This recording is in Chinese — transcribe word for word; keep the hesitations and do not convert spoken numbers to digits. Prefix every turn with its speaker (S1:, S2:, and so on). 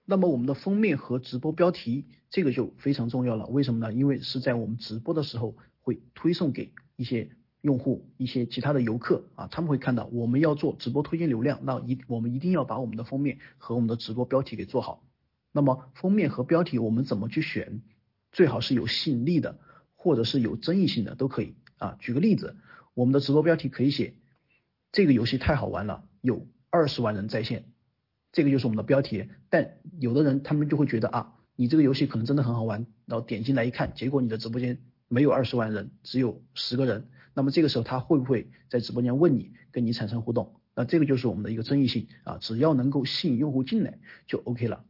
S1: 那么我们的封面和直播标题这个就非常重要了，为什么呢？因为是在我们直播的时候会推送给一些用户、一些其他的游客啊，他们会看到我们要做直播推荐流量，那一我们一定要把我们的封面和我们的直播标题给做好。那么封面和标题我们怎么去选？最好是有吸引力的，或者是有争议性的都可以啊。举个例子，我们的直播标题可以写这个游戏太好玩了，有二十万人在线，这个就是我们的标题。但有的人他们就会觉得啊，你这个游戏可能真的很好玩，然后点进来一看，结果你的直播间没有二十万人，只有十个人，那么这个时候他会不会在直播间问你，跟你产生互动？那这个就是我们的一个争议性啊，只要能够吸引用户进来就 OK 了。